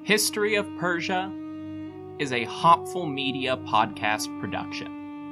History of Persia is a Hopful Media podcast production.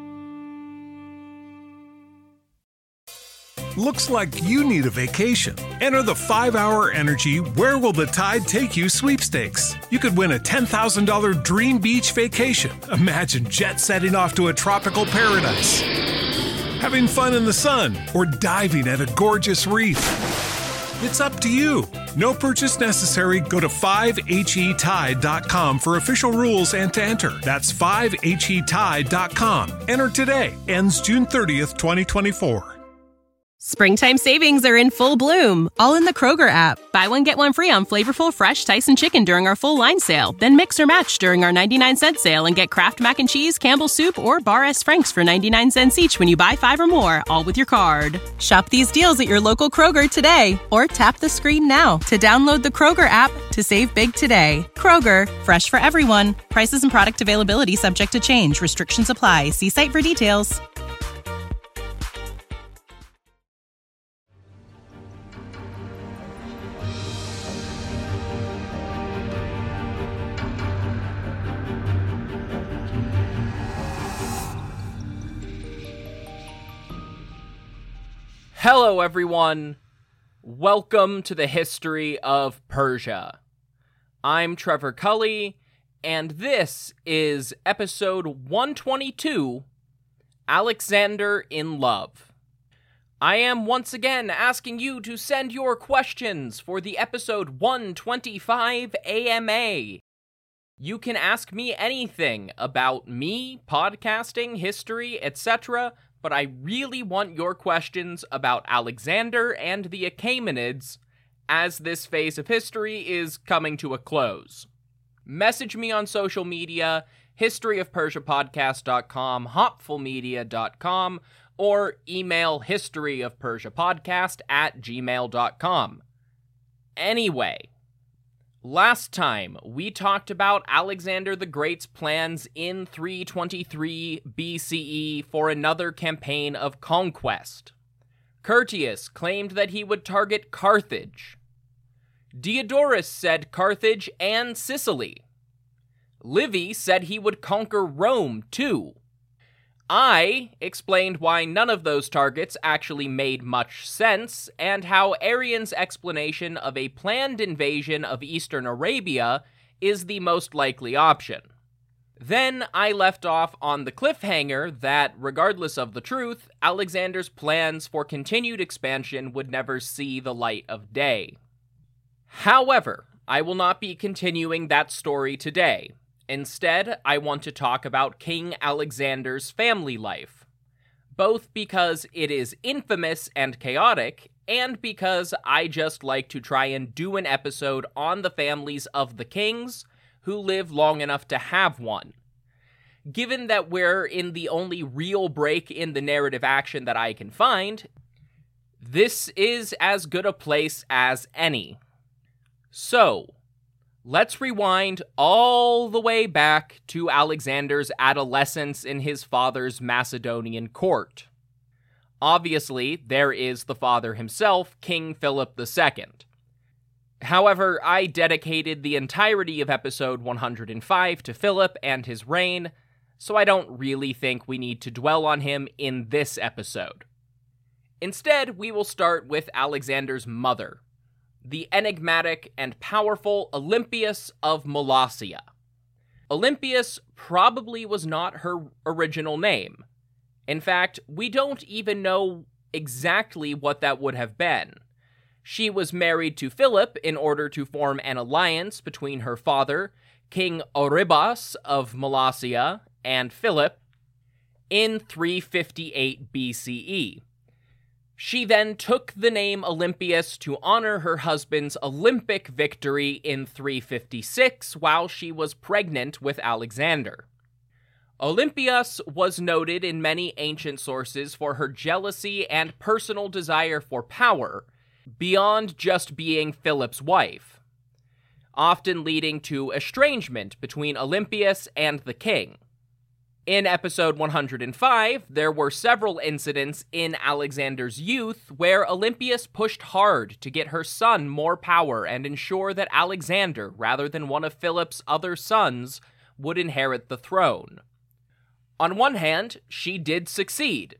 Looks like you need a vacation. Enter the 5-Hour Energy Where Will the Tide Take You sweepstakes. You could win a $10,000 dream beach vacation. Imagine jet setting off to a tropical paradise, having fun in the sun, or diving at a gorgeous reef. It's up to you. No purchase necessary. Go to 5HETide.com for official rules and to enter. That's 5HETide.com. Enter today. Ends June 30th, 2024. Springtime savings are in full bloom, all in the Kroger app. Buy one, get one free on flavorful, fresh Tyson chicken during our full line sale. Then mix or match during our 99-cent sale and get Kraft Mac and Cheese, Campbell's Soup, or Bar S. Frank's for 99 cents each when you buy 5 or more, all with your card. Shop these deals at your local Kroger today, or tap the screen now to download the Kroger app to save big today. Kroger, fresh for everyone. Prices and product availability subject to change. Restrictions apply. See site for details. Hello everyone, welcome to the History of Persia. I'm Trevor Cully, and this is episode 122, Alexander in Love. I am once again asking you to send your questions for the episode 125 AMA. You can ask me anything about me, podcasting, history, etc., but I really want your questions about Alexander and the Achaemenids as this phase of history is coming to a close. Message me on social media, historyofpersiapodcast.com, hopfulmedia.com, or email historyofpersiapodcast@gmail.com. Anyway, last time, we talked about Alexander the Great's plans in 323 BCE for another campaign of conquest. Curtius claimed that he would target Carthage. Diodorus said Carthage and Sicily. Livy said he would conquer Rome, too. I explained why none of those targets actually made much sense, and how Arrian's explanation of a planned invasion of Eastern Arabia is the most likely option. Then I left off on the cliffhanger that, regardless of the truth, Alexander's plans for continued expansion would never see the light of day. However, I will not be continuing that story today. Instead, I want to talk about King Alexander's family life, both because it is infamous and chaotic, and because I just like to try and do an episode on the families of the kings who live long enough to have one. Given that we're in the only real break in the narrative action that I can find, this is as good a place as any. So, let's rewind all the way back to Alexander's adolescence in his father's Macedonian court. Obviously, there is the father himself, King Philip II. However, I dedicated the entirety of episode 105 to Philip and his reign, so I don't really think we need to dwell on him in this episode. Instead, we will start with Alexander's mother, the enigmatic and powerful Olympias of Molossia. Olympias probably was not her original name. In fact, we don't even know exactly what that would have been. She was married to Philip in order to form an alliance between her father, King Oribas of Molossia, and Philip in 358 BCE. She then took the name Olympias to honor her husband's Olympic victory in 356 while she was pregnant with Alexander. Olympias was noted in many ancient sources for her jealousy and personal desire for power, beyond just being Philip's wife, often leading to estrangement between Olympias and the king. In episode 105, there were several incidents in Alexander's youth where Olympias pushed hard to get her son more power and ensure that Alexander, rather than one of Philip's other sons, would inherit the throne. On one hand, she did succeed.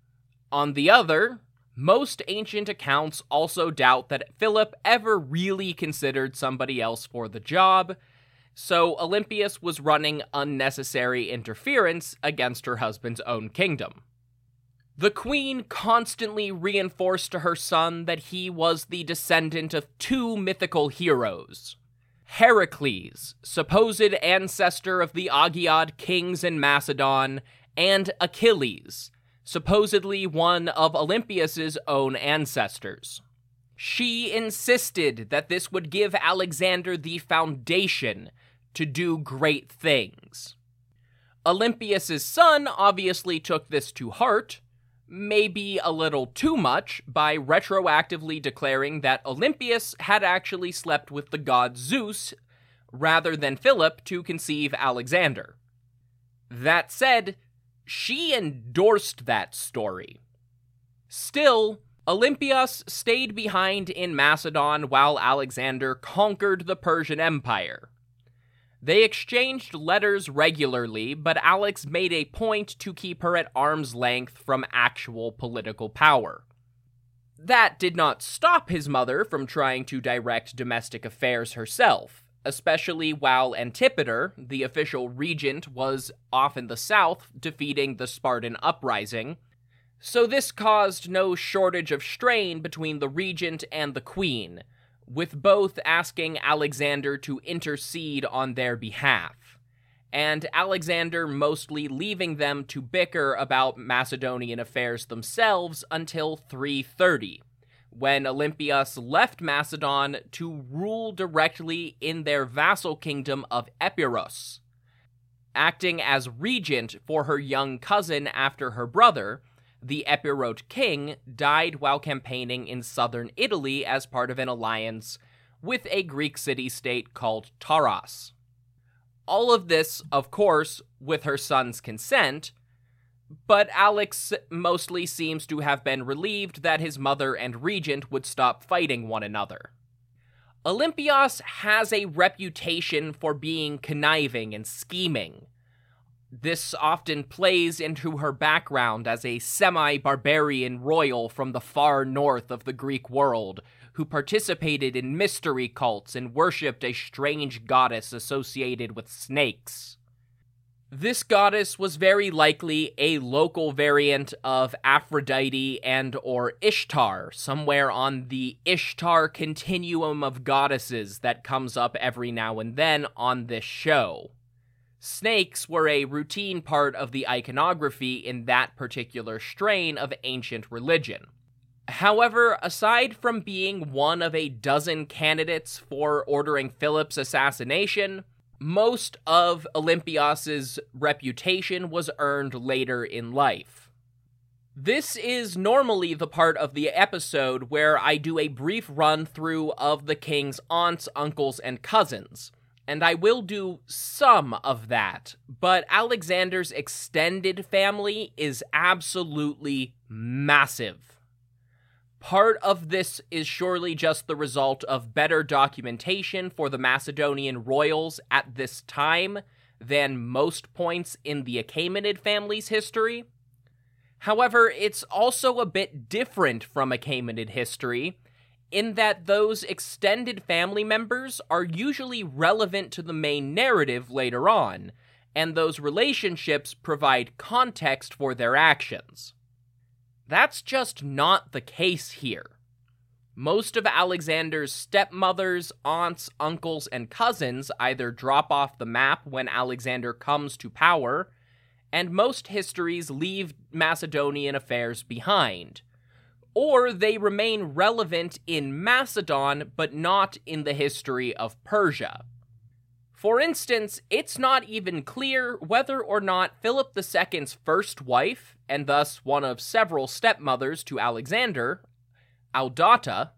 On the other, most ancient accounts also doubt that Philip ever really considered somebody else for the job, so Olympias was running unnecessary interference against her husband's own kingdom. The queen constantly reinforced to her son that he was the descendant of two mythical heroes: Heracles, supposed ancestor of the Agiad kings in Macedon, and Achilles, supposedly one of Olympias's own ancestors. She insisted that this would give Alexander the foundation to do great things. Olympias's son obviously took this to heart, maybe a little too much, by retroactively declaring that Olympias had actually slept with the god Zeus rather than Philip to conceive Alexander. That said, she endorsed that story. Still, Olympias stayed behind in Macedon while Alexander conquered the Persian Empire. They exchanged letters regularly, but Alex made a point to keep her at arm's length from actual political power. That did not stop his mother from trying to direct domestic affairs herself, especially while Antipater, the official regent, was off in the south defeating the Spartan uprising, so this caused no shortage of strain between the regent and the queen, with both asking Alexander to intercede on their behalf, and Alexander mostly leaving them to bicker about Macedonian affairs themselves until 330, when Olympias left Macedon to rule directly in their vassal kingdom of Epirus, acting as regent for her young cousin after her brother, the Epirote king, died while campaigning in southern Italy as part of an alliance with a Greek city-state called Taras. All of this, of course, with her son's consent, but Alex mostly seems to have been relieved that his mother and regent would stop fighting one another. Olympias has a reputation for being conniving and scheming. This often plays into her background as a semi-barbarian royal from the far north of the Greek world, who participated in mystery cults and worshipped a strange goddess associated with snakes. This goddess was very likely a local variant of Aphrodite and/or Ishtar, somewhere on the Ishtar continuum of goddesses that comes up every now and then on this show. Snakes were a routine part of the iconography in that particular strain of ancient religion. However, aside from being one of a dozen candidates for ordering Philip's assassination, most of Olympias's reputation was earned later in life. This is normally the part of the episode where I do a brief run-through of the king's aunts, uncles, and cousins, and I will do some of that, but Alexander's extended family is absolutely massive. Part of this is surely just the result of better documentation for the Macedonian royals at this time than most points in the Achaemenid family's history. However, it's also a bit different from Achaemenid history, in that those extended family members are usually relevant to the main narrative later on, and those relationships provide context for their actions. That's just not the case here. Most of Alexander's stepmothers, aunts, uncles, and cousins either drop off the map when Alexander comes to power, and most histories leave Macedonian affairs behind, or they remain relevant in Macedon but not in the history of Persia. For instance, it's not even clear whether or not Philip II's first wife, and thus one of several stepmothers to Alexander, Audata,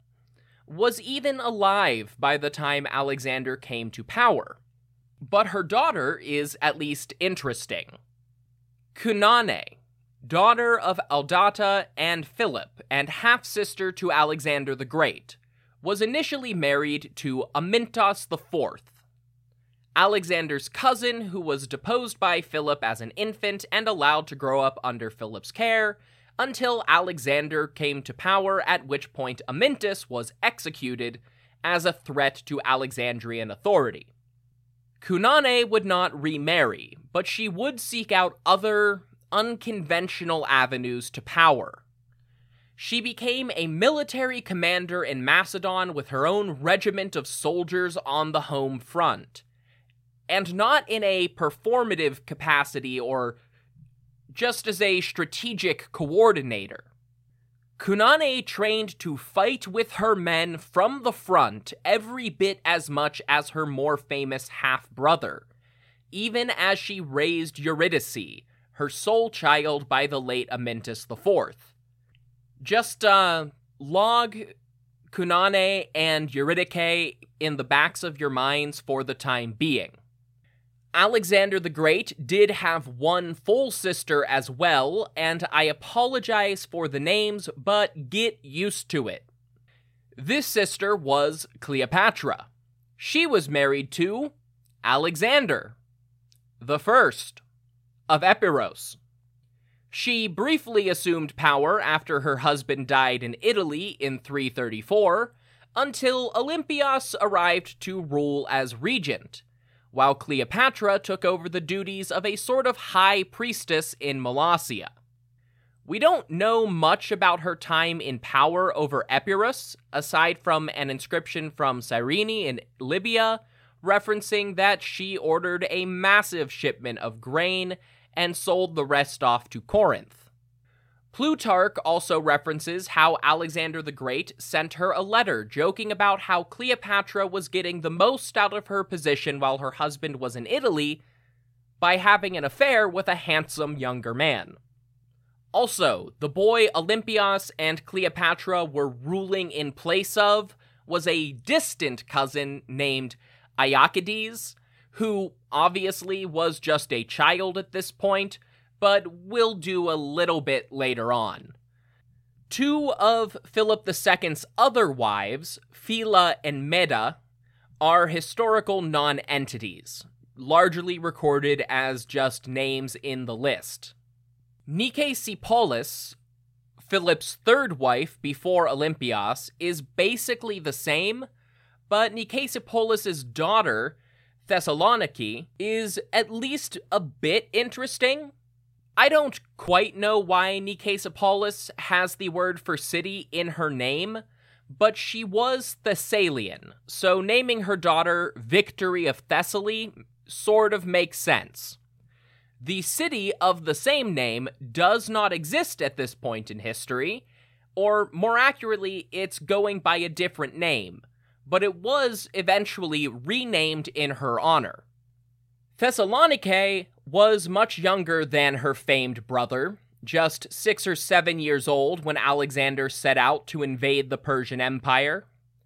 was even alive by the time Alexander came to power. But her daughter is at least interesting. Cunane, daughter of Aldata and Philip, and half-sister to Alexander the Great, was initially married to Amyntas IV, Alexander's cousin, who was deposed by Philip as an infant and allowed to grow up under Philip's care until Alexander came to power, at which point Amyntas was executed as a threat to Alexandrian authority. Cunane would not remarry, but she would seek out other unconventional avenues to power. She became a military commander in Macedon with her own regiment of soldiers on the home front, and not in a performative capacity or just as a strategic coordinator. Cunane trained to fight with her men from the front every bit as much as her more famous half-brother, even as she raised Eurydice, her sole child by the late Amyntas IV. Just log Cunane and Eurydice in the backs of your minds for the time being. Alexander the Great did have one full sister as well, and I apologize for the names, but get used to it. This sister was Cleopatra. She was married to Alexander the First of Epirus. She briefly assumed power after her husband died in Italy in 334, until Olympias arrived to rule as regent, while Cleopatra took over the duties of a sort of high priestess in Molossia. We don't know much about her time in power over Epirus, aside from an inscription from Cyrene in Libya, referencing that she ordered a massive shipment of grain and sold the rest off to Corinth. Plutarch also references how Alexander the Great sent her a letter joking about how Cleopatra was getting the most out of her position while her husband was in Italy by having an affair with a handsome younger man. Also, the boy Olympias and Cleopatra were ruling in place of was a distant cousin named Iacides, who obviously was just a child at this point, but we'll do a little bit later on. Two of Philip II's other wives, Phila and Medea, are historical non-entities, largely recorded as just names in the list. Nicesipolis, Philip's third wife before Olympias, is basically the same, but Nicesipolis' daughter, Thessaloniki, is at least a bit interesting. I don't quite know why Nicesipolis has the word for city in her name, but she was Thessalian, so naming her daughter Victory of Thessaly sort of makes sense. The city of the same name does not exist at this point in history, or more accurately, it's going by a different name, but it was eventually renamed in her honor. Thessalonike was much younger than her famed brother, just 6 or 7 years old when Alexander set out to invade the Persian Empire.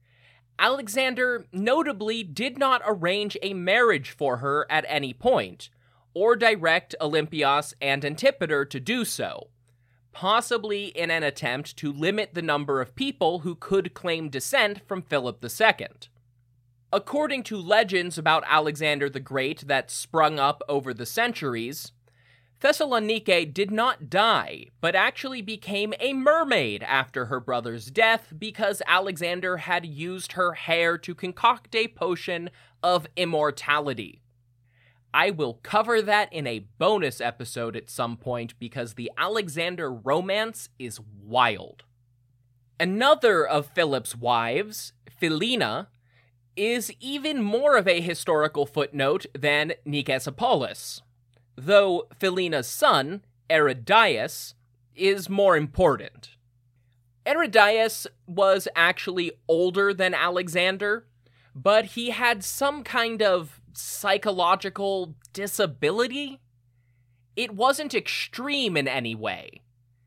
Alexander notably did not arrange a marriage for her at any point, or direct Olympias and Antipater to do so, possibly in an attempt to limit the number of people who could claim descent from Philip II. According to legends about Alexander the Great that sprung up over the centuries, Thessalonike did not die, but actually became a mermaid after her brother's death because Alexander had used her hair to concoct a potion of immortality. I will cover that in a bonus episode at some point because the Alexander romance is wild. Another of Philip's wives, Philina, is even more of a historical footnote than Nicesipolis, though Philina's son, Aridaeus, is more important. Aridaeus was actually older than Alexander, but he had some kind of psychological disability. It wasn't extreme in any way.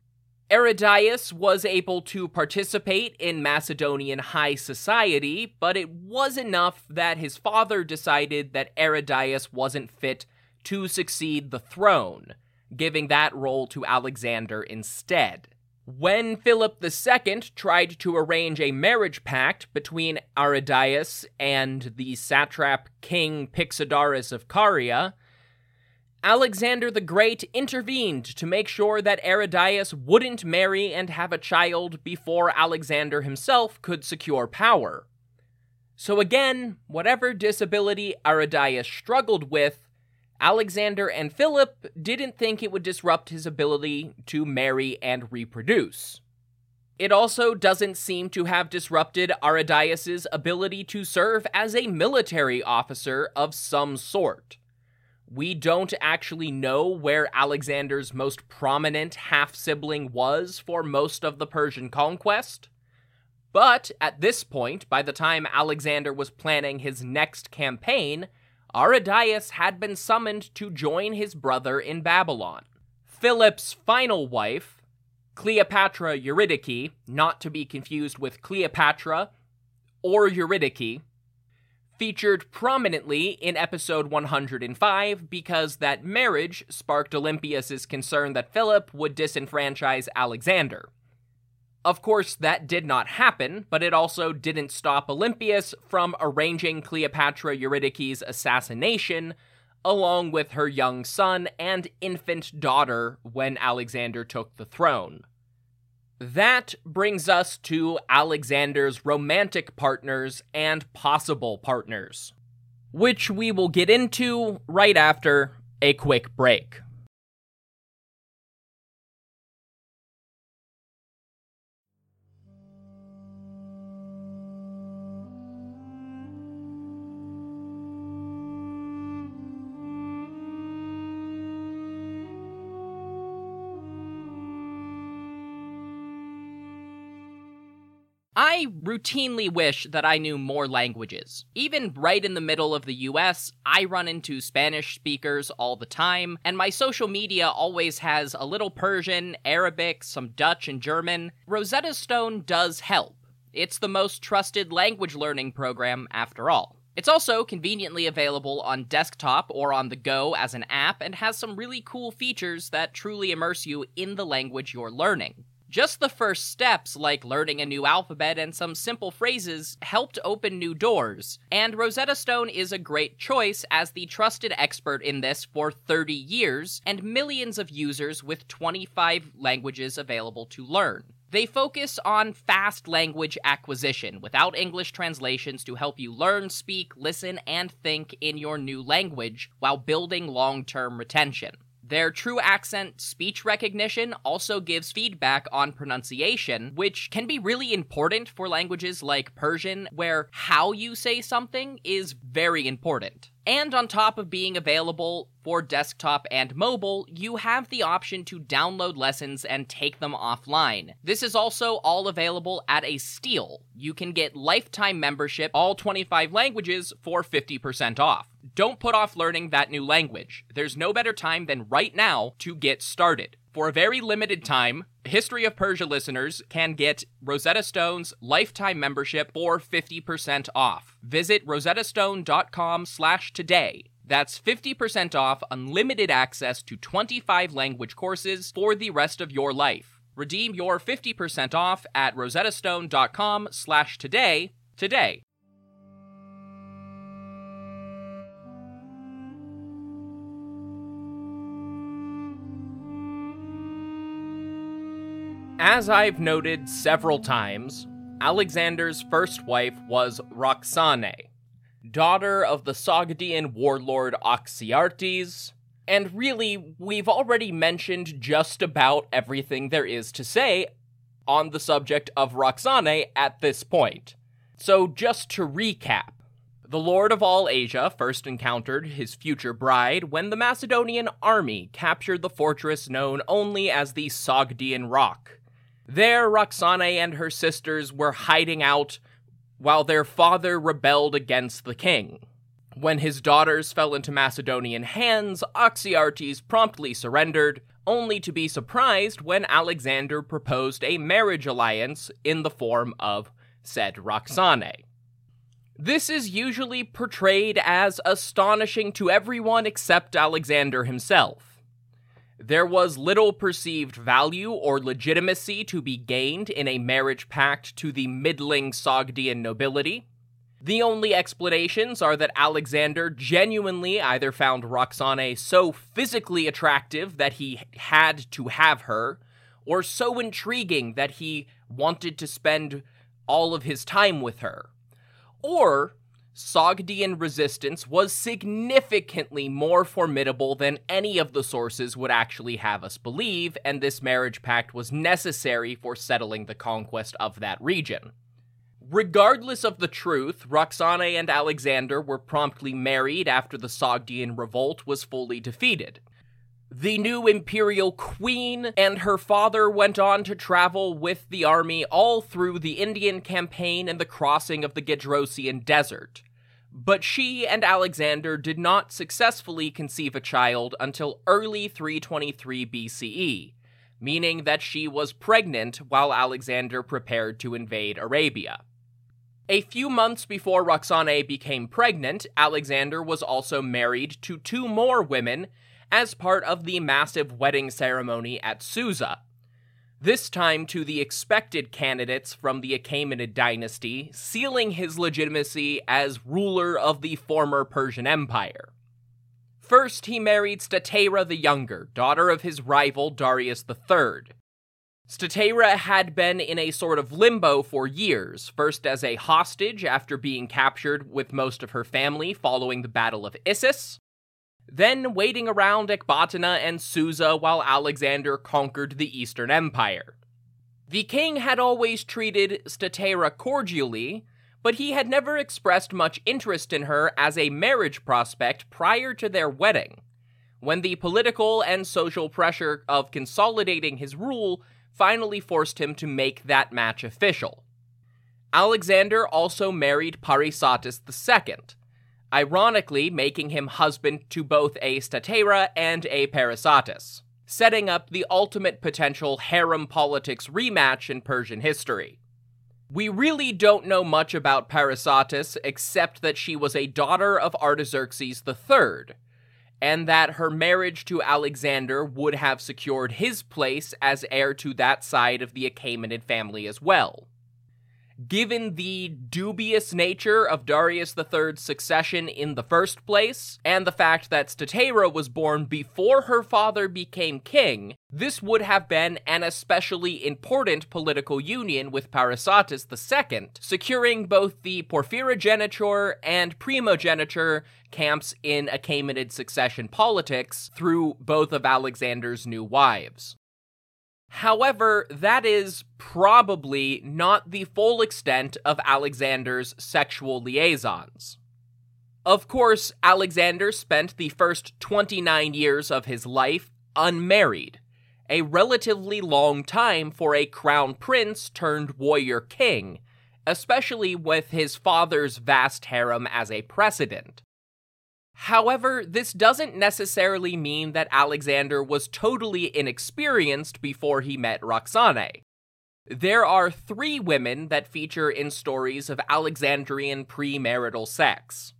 Aridaeus was able to participate in Macedonian high society, but it was enough that his father decided that Aridaeus wasn't fit to succeed the throne, giving that role to Alexander instead. When Philip II tried to arrange a marriage pact between Aridaeus and the satrap King Pixodarus of Caria, Alexander the Great intervened to make sure that Aridaeus wouldn't marry and have a child before Alexander himself could secure power. So again, whatever disability Aridaeus struggled with, Alexander and Philip didn't think it would disrupt his ability to marry and reproduce. It also doesn't seem to have disrupted Aridaeus' ability to serve as a military officer of some sort. We don't actually know where Alexander's most prominent half-sibling was for most of the Persian conquest, but at this point, by the time Alexander was planning his next campaign, Aridaeus had been summoned to join his brother in Babylon. Philip's final wife, Cleopatra Eurydice, not to be confused with Cleopatra or Eurydice, featured prominently in episode 105 because that marriage sparked Olympias' concern that Philip would disenfranchise Alexander. Of course, that did not happen, but it also didn't stop Olympias from arranging Cleopatra Eurydice's assassination, along with her young son and infant daughter when Alexander took the throne. That brings us to Alexander's romantic partners and possible partners, which we will get into right after a quick break. I routinely wish that I knew more languages. Even right in the middle of the US, I run into Spanish speakers all the time, and my social media always has a little Persian, Arabic, some Dutch, and German. Rosetta Stone does help. It's the most trusted language learning program after all. It's also conveniently available on desktop or on the go as an app and has some really cool features that truly immerse you in the language you're learning. Just the first steps, like learning a new alphabet and some simple phrases, helped open new doors, and Rosetta Stone is a great choice as the trusted expert in this for 30 years and millions of users with 25 languages available to learn. They focus on fast language acquisition without English translations to help you learn, speak, listen, and think in your new language while building long-term retention. Their true accent speech recognition also gives feedback on pronunciation, which can be really important for languages like Persian, where how you say something is very important. And on top of being available for desktop and mobile, you have the option to download lessons and take them offline. This is also all available at a steal. You can get lifetime membership, all 25 languages, for 50% off. Don't put off learning that new language. There's no better time than right now to get started. For a very limited time, History of Persia listeners can get Rosetta Stone's lifetime membership for 50% off. Visit rosettastone.com/today. That's 50% off unlimited access to 25 language courses for the rest of your life. Redeem your 50% off at rosettastone.com/today today. As I've noted several times, Alexander's first wife was Roxane, daughter of the Sogdian warlord Oxyartes, and really, we've already mentioned just about everything there is to say on the subject of Roxane at this point. So just to recap, the Lord of all Asia first encountered his future bride when the Macedonian army captured the fortress known only as the Sogdian Rock. There, Roxane and her sisters were hiding out while their father rebelled against the king. When his daughters fell into Macedonian hands, Oxyartes promptly surrendered, only to be surprised when Alexander proposed a marriage alliance in the form of said Roxane. This is usually portrayed as astonishing to everyone except Alexander himself. There was little perceived value or legitimacy to be gained in a marriage pact to the middling Sogdian nobility. The only explanations are that Alexander genuinely either found Roxane so physically attractive that he had to have her, or so intriguing that he wanted to spend all of his time with her. Or Sogdian resistance was significantly more formidable than any of the sources would actually have us believe, and this marriage pact was necessary for settling the conquest of that region. Regardless of the truth, Roxane and Alexander were promptly married after the Sogdian revolt was fully defeated. The new imperial queen and her father went on to travel with the army all through the Indian campaign and the crossing of the Gedrosian desert. But she and Alexander did not successfully conceive a child until early 323 BCE, meaning that she was pregnant while Alexander prepared to invade Arabia. A few months before Roxane became pregnant, Alexander was also married to 2 more women as part of the massive wedding ceremony at Susa, this time to the expected candidates from the Achaemenid dynasty, sealing his legitimacy as ruler of the former Persian Empire. First, he married Stateira the Younger, daughter of his rival Darius III. Stateira had been in a sort of limbo for years, first as a hostage after being captured with most of her family following the Battle of Issus, then waiting around Ecbatana and Susa while Alexander conquered the Eastern Empire. The king had always treated Stateira cordially, but he had never expressed much interest in her as a marriage prospect prior to their wedding, when the political and social pressure of consolidating his rule finally forced him to make that match official. Alexander also married Parysatis II, ironically making him husband to both a Stateira and a Parysatis, setting up the ultimate potential harem politics rematch in Persian history. We really don't know much about Parysatis except that she was a daughter of Artaxerxes III, and that her marriage to Alexander would have secured his place as heir to that side of the Achaemenid family as well. Given the dubious nature of Darius III's succession in the first place, and the fact that Stateira was born before her father became king, this would have been an especially important political union with Parysatis II, securing both the porphyrogeniture and primogeniture camps in Achaemenid succession politics through both of Alexander's new wives. However, that is probably not the full extent of Alexander's sexual liaisons. Of course, Alexander spent the first 29 years of his life unmarried, a relatively long time for a crown prince turned warrior king, especially with his father's vast harem as a precedent. However, this doesn't necessarily mean that Alexander was totally inexperienced before he met Roxane. There are 3 women that feature in stories of Alexandrian premarital sex.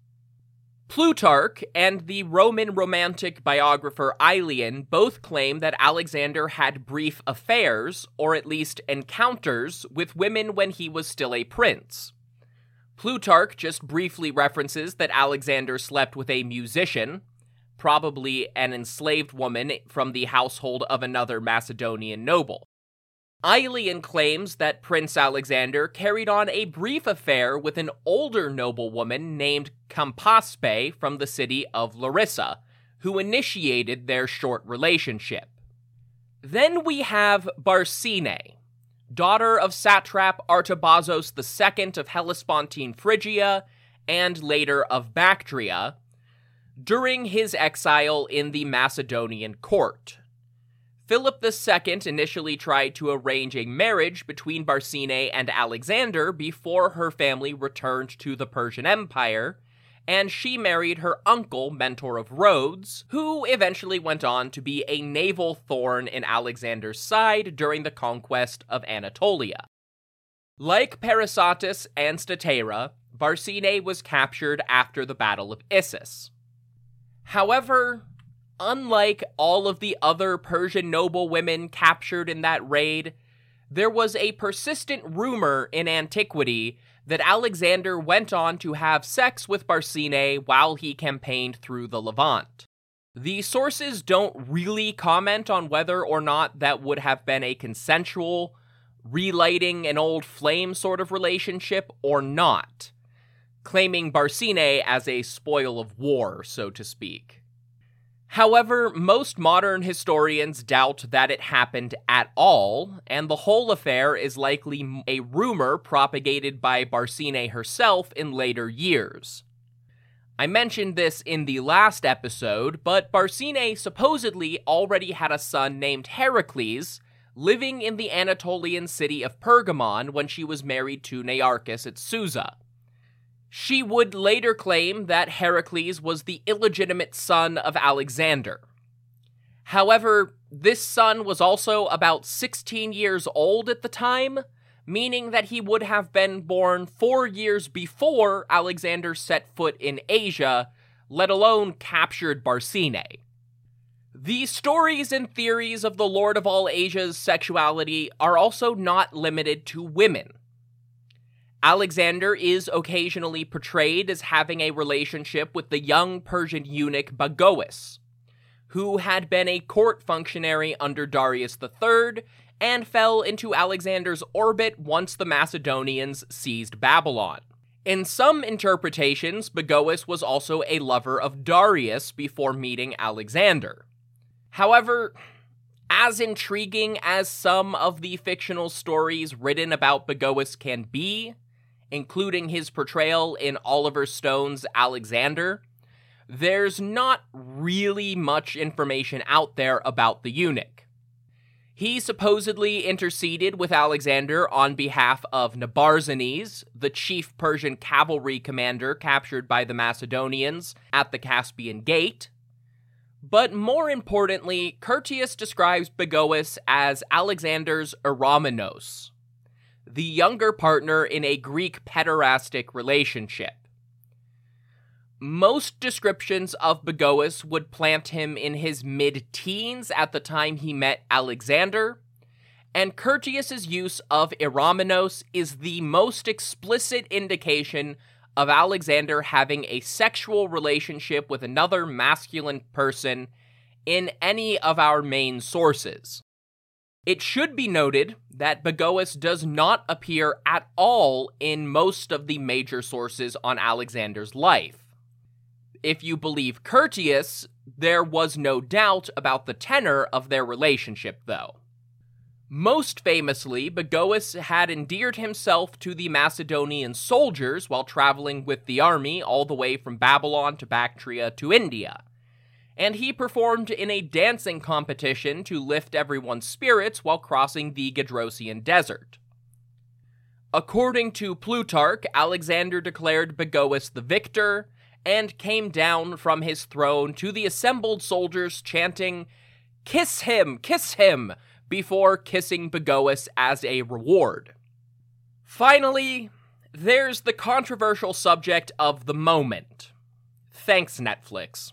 Plutarch and the Roman romantic biographer Aelian both claim that Alexander had brief affairs, or at least encounters, with women when he was still a prince. Plutarch just briefly references that Alexander slept with a musician, probably an enslaved woman from the household of another Macedonian noble. Aelian claims that Prince Alexander carried on a brief affair with an older noblewoman named Campaspe from the city of Larissa, who initiated their short relationship. Then we have Barsine, daughter of satrap Artabazos II of Hellespontine Phrygia, and later of Bactria, during his exile in the Macedonian court. Philip II initially tried to arrange a marriage between Barsine and Alexander before her family returned to the Persian Empire, and she married her uncle, Mentor of Rhodes, who eventually went on to be a naval thorn in Alexander's side during the conquest of Anatolia. Like Parysatis and Stateira, Barsine was captured after the Battle of Issus. However, unlike all of the other Persian noblewomen captured in that raid, there was a persistent rumor in antiquity that Alexander went on to have sex with Barsine while he campaigned through the Levant. The sources don't really comment on whether or not that would have been a consensual, relighting an old flame sort of relationship or not, claiming Barsine as a spoil of war, so to speak. However, most modern historians doubt that it happened at all, and the whole affair is likely a rumor propagated by Barsine herself in later years. I mentioned this in the last episode, but Barsine supposedly already had a son named Heracles living in the Anatolian city of Pergamon when she was married to Nearchus at Susa. She would later claim that Heracles was the illegitimate son of Alexander. However, this son was also about 16 years old at the time, meaning that he would have been born 4 years before Alexander set foot in Asia, let alone captured Barsine. The stories and theories of the Lord of all Asia's sexuality are also not limited to women. Alexander is occasionally portrayed as having a relationship with the young Persian eunuch Bagoas, who had been a court functionary under Darius III and fell into Alexander's orbit once the Macedonians seized Babylon. In some interpretations, Bagoas was also a lover of Darius before meeting Alexander. However, as intriguing as some of the fictional stories written about Bagoas can be, including his portrayal in Oliver Stone's Alexander, there's not really much information out there about the eunuch. He supposedly interceded with Alexander on behalf of Nabarzanes, the chief Persian cavalry commander captured by the Macedonians at the Caspian Gate. But more importantly, Curtius describes Bagoas as Alexander's Eromenos, the younger partner in a Greek pederastic relationship. Most descriptions of Bagoas would plant him in his mid-teens at the time he met Alexander, and Curtius's use of Eromenos is the most explicit indication of Alexander having a sexual relationship with another masculine person in any of our main sources. It should be noted that Bagoas does not appear at all in most of the major sources on Alexander's life. If you believe Curtius, there was no doubt about the tenor of their relationship, though. Most famously, Bagoas had endeared himself to the Macedonian soldiers while traveling with the army all the way from Babylon to Bactria to India, and he performed in a dancing competition to lift everyone's spirits while crossing the Gedrosian desert. According to Plutarch, Alexander declared Bagoas the victor, and came down from his throne to the assembled soldiers chanting, kiss him, before kissing Bagoas as a reward. Finally, there's the controversial subject of the moment. Thanks, Netflix.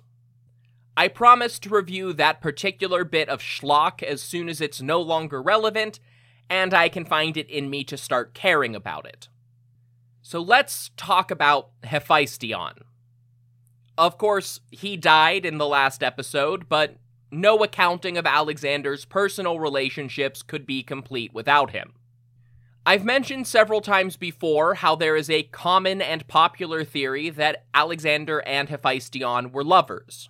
I promise to review that particular bit of schlock as soon as it's no longer relevant, and I can find it in me to start caring about it. So let's talk about Hephaestion. Of course, he died in the last episode, but no accounting of Alexander's personal relationships could be complete without him. I've mentioned several times before how there is a common and popular theory that Alexander and Hephaestion were lovers.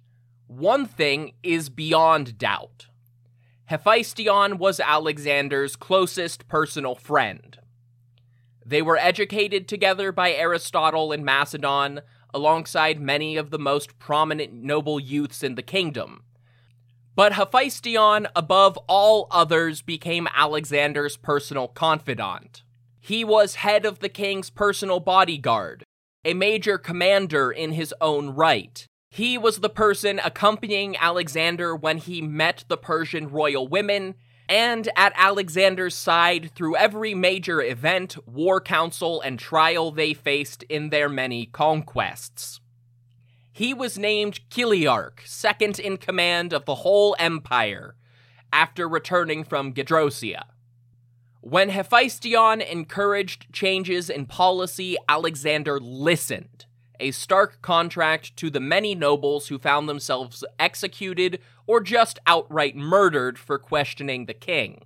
One thing is beyond doubt. Hephaestion was Alexander's closest personal friend. They were educated together by Aristotle in Macedon, alongside many of the most prominent noble youths in the kingdom. But Hephaestion, above all others, became Alexander's personal confidant. He was head of the king's personal bodyguard, a major commander in his own right. He was the person accompanying Alexander when he met the Persian royal women, and at Alexander's side through every major event, war council, and trial they faced in their many conquests. he was named Chiliarch, second in command of the whole empire, after returning from Gedrosia. When Hephaestion encouraged changes in policy, Alexander listened, a stark contrast to the many nobles who found themselves executed or just outright murdered for questioning the king.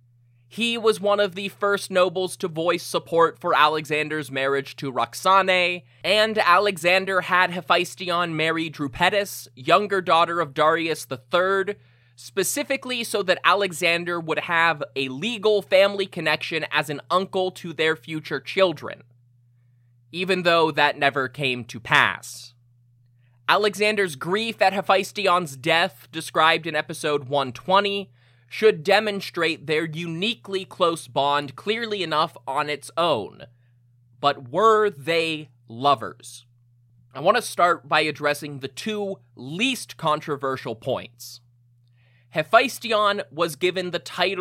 He was one of the first nobles to voice support for Alexander's marriage to Roxane, and Alexander had Hephaestion marry Drupetis, younger daughter of Darius III, specifically so that Alexander would have a legal family connection as an uncle to their future children, even though that never came to pass. Alexander's grief at Hephaestion's death, described in episode 120, should demonstrate their uniquely close bond clearly enough on its own. But were they lovers? I want to start by addressing the two least controversial points. Hephaestion was given the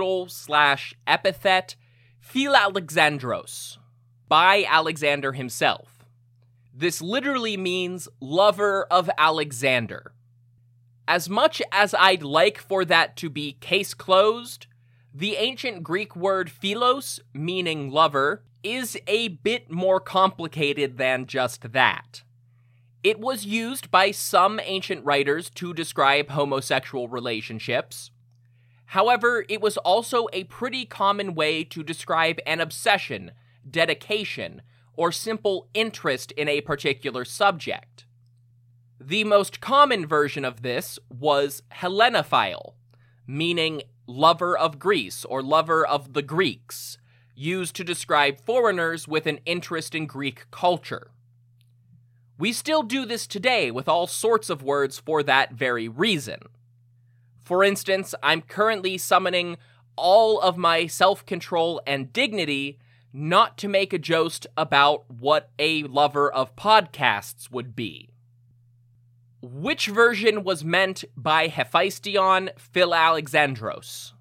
title/epithet Philalexandros by Alexander himself. This literally means lover of Alexander. As much as I'd like for that to be case closed, the ancient Greek word philos, meaning lover, is a bit more complicated than just that. It was used by some ancient writers to describe homosexual relationships. However, it was also a pretty common way to describe an obsession, dedication, or simple interest in a particular subject. The most common version of this was Hellenophile, meaning lover of Greece or lover of the Greeks, used to describe foreigners with an interest in Greek culture. We still do this today with all sorts of words for that very reason. For instance, I'm currently summoning all of my self-control and dignity not to make a joke about what a lover of podcasts would be. Which version was meant by Hephaestion Philalexandros?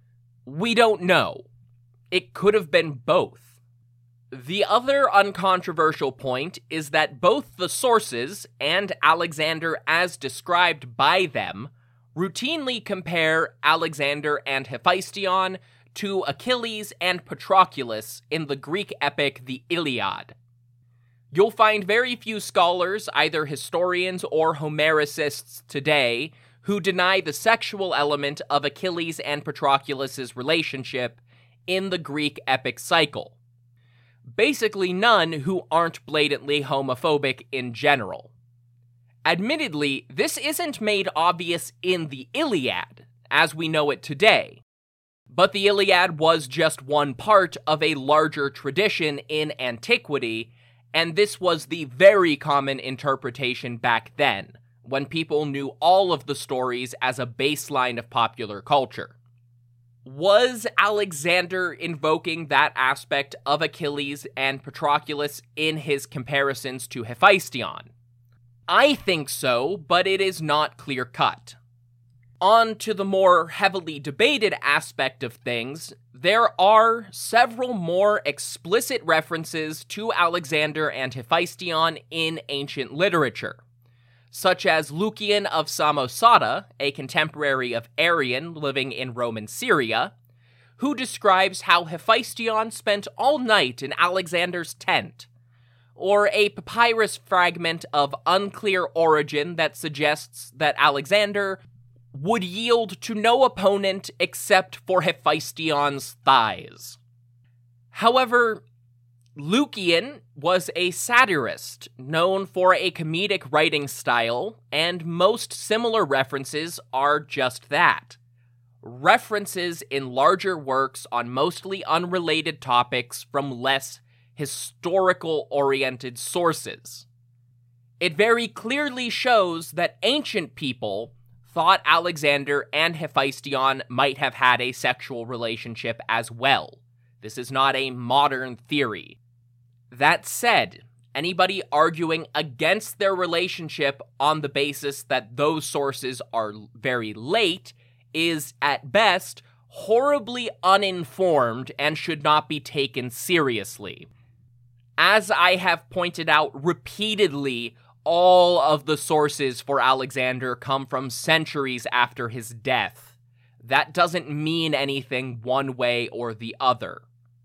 We don't know. It could have been both. The other uncontroversial point is that both the sources and Alexander as described by them routinely compare Alexander and Hephaestion to Achilles and Patroclus in the Greek epic the Iliad. You'll find very few scholars, either historians or Homericists today, who deny the sexual element of Achilles and Patroclus' relationship in the Greek epic cycle. Basically none who aren't blatantly homophobic in general. Admittedly, this isn't made obvious in the Iliad, as we know it today. But the Iliad was just one part of a larger tradition in antiquity, and this was the very common interpretation back then, when people knew all of the stories as a baseline of popular culture. Was Alexander invoking that aspect of Achilles and Patroclus in his comparisons to Hephaestion? I think so, but it is not clear-cut. On to the more heavily debated aspect of things, there are several more explicit references to Alexander and Hephaestion in ancient literature, such as Lucian of Samosata, a contemporary of Arrian living in Roman Syria, who describes how Hephaestion spent all night in Alexander's tent, or a papyrus fragment of unclear origin that suggests that Alexander would yield to no opponent except for Hephaestion's thighs. However, Lucian was a satirist known for a comedic writing style, and most similar references are just that. References in larger works on mostly unrelated topics from less historical-oriented sources. It very clearly shows that ancient people thought Alexander and Hephaestion might have had a sexual relationship as well. This is not a modern theory. That said, anybody arguing against their relationship on the basis that those sources are very late is, at best, horribly uninformed and should not be taken seriously. As I have pointed out repeatedly all of the sources for Alexander come from centuries after his death. That doesn't mean anything one way or the other.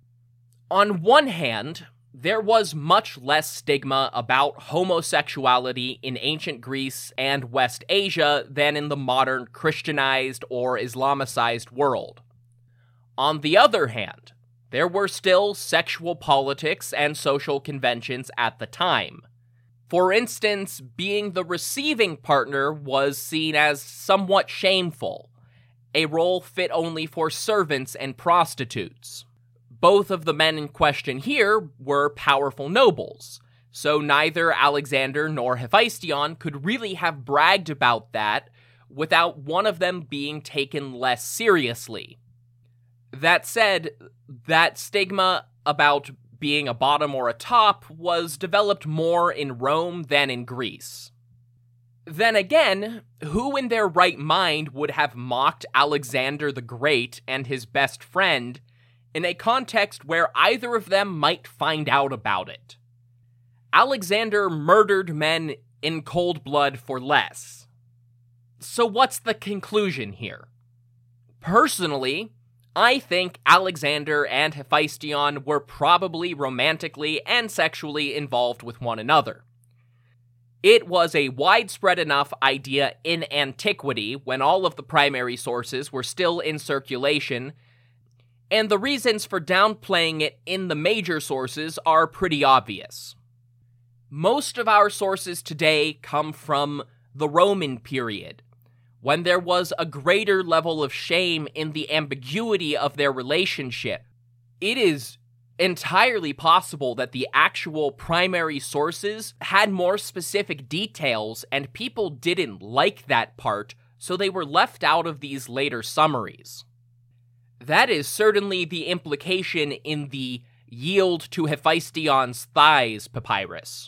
On one hand, there was much less stigma about homosexuality in ancient Greece and West Asia than in the modern Christianized or Islamicized world. On the other hand, there were still sexual politics and social conventions at the time. For instance, being the receiving partner was seen as somewhat shameful, a role fit only for servants and prostitutes. Both of the men in question here were powerful nobles, so neither Alexander nor Hephaestion could really have bragged about that without one of them being taken less seriously. That said, that stigma about being a bottom or a top was developed more in Rome than in Greece. Then again, who in their right mind would have mocked Alexander the Great and his best friend in a context where either of them might find out about it? Alexander murdered men in cold blood for less. So what's the conclusion here? Personally, I think Alexander and Hephaestion were probably romantically and sexually involved with one another. It was a widespread enough idea in antiquity when all of the primary sources were still in circulation, and the reasons for downplaying it in the major sources are pretty obvious. Most of our sources today come from the Roman period, when there was a greater level of shame in the ambiguity of their relationship. It is entirely possible that the actual primary sources had more specific details and people didn't like that part, so they were left out of these later summaries. That is certainly the implication in the Yield to Hephaestion's Thighs papyrus.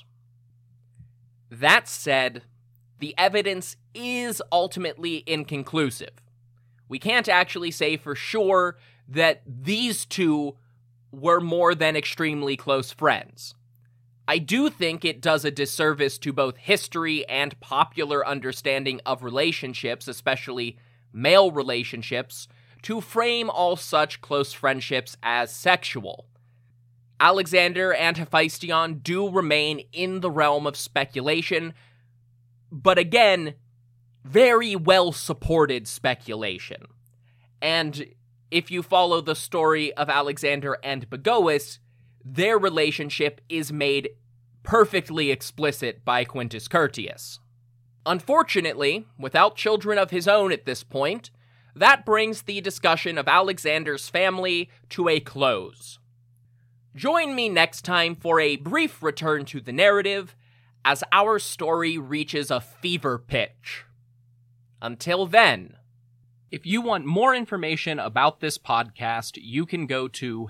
That said, the evidence is ultimately inconclusive. We can't actually say for sure that these two were more than extremely close friends. I do think it does a disservice to both history and popular understanding of relationships, especially male relationships, to frame all such close friendships as sexual. Alexander and Hephaestion do remain in the realm of speculation, but again, very well-supported speculation. And if you follow the story of Alexander and Bagoas, their relationship is made perfectly explicit by Quintus Curtius. Unfortunately, without children of his own at this point, that brings the discussion of Alexander's family to a close. Join me next time for a brief return to the narrative as our story reaches a fever pitch. Until then, if you want more information about this podcast, you can go to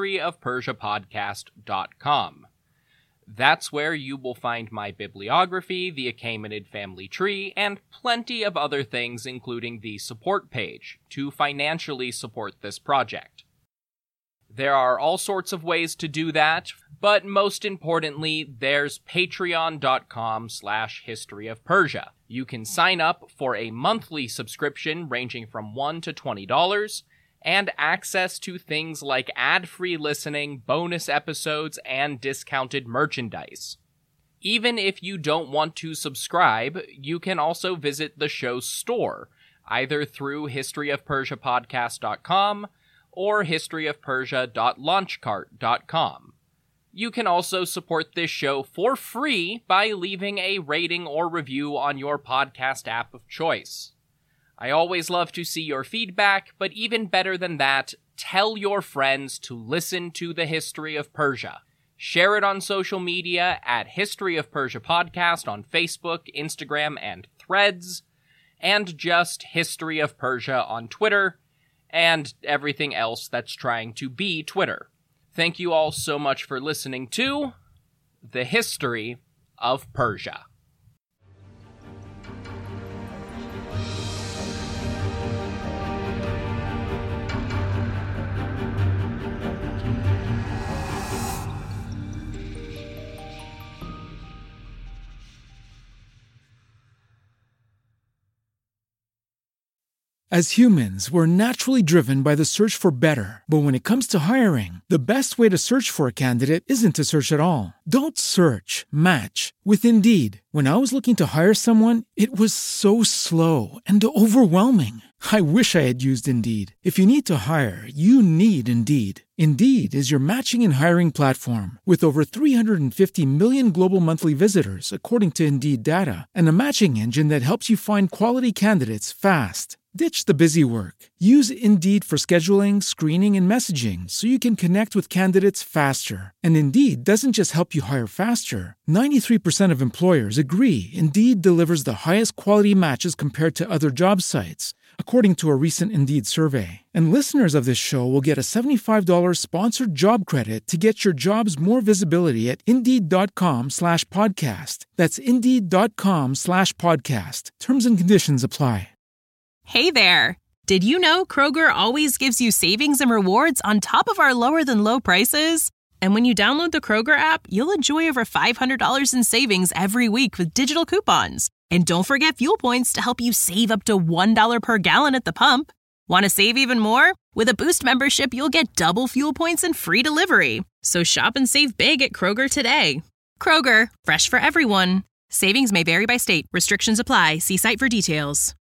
historyofpersiapodcast.com. That's where you will find my bibliography, the Achaemenid family tree, and plenty of other things, including the support page, to financially support this project. There are all sorts of ways to do that, but most importantly, there's patreon.com/historyofpersia. You can sign up for a monthly subscription ranging from $1 to $20, and access to things like ad-free listening, bonus episodes, and discounted merchandise. Even if you don't want to subscribe, you can also visit the show's store, either through historyofpersiapodcast.com or historyofpersia.launchcart.com. You can also support this show for free by leaving a rating or review on your podcast app of choice. I always love to see your feedback, but even better than that, tell your friends to listen to the History of Persia. Share it on social media at History of Persia Podcast on Facebook, Instagram, and Threads, and just History of Persia on Twitter, and everything else that's trying to be Twitter. Thank you all so much for listening to The History of Persia. As humans, we're naturally driven by the search for better. But when it comes to hiring, the best way to search for a candidate isn't to search at all. Don't search, match with Indeed. When I was looking to hire someone, it was so slow and overwhelming. I wish I had used Indeed. If you need to hire, you need Indeed. Indeed is your matching and hiring platform with over 350 million global monthly visitors, according to Indeed data, and a matching engine that helps you find quality candidates fast. Ditch the busy work. Use Indeed for scheduling, screening, and messaging so you can connect with candidates faster. And Indeed doesn't just help you hire faster. 93% of employers agree Indeed delivers the highest quality matches compared to other job sites, according to a recent Indeed survey. And listeners of this show will get a $75 sponsored job credit to get your jobs more visibility at Indeed.com/podcast. That's Indeed.com/podcast. Terms and conditions apply. Hey there! Did you know Kroger always gives you savings and rewards on top of our lower-than-low prices? And when you download the Kroger app, you'll enjoy over $500 in savings every week with digital coupons. And don't forget fuel points to help you save up to $1 per gallon at the pump. Want to save even more? With a Boost membership, you'll get double fuel points and free delivery. So shop and save big at Kroger today. Kroger, fresh for everyone. Savings may vary by state. Restrictions apply. See site for details.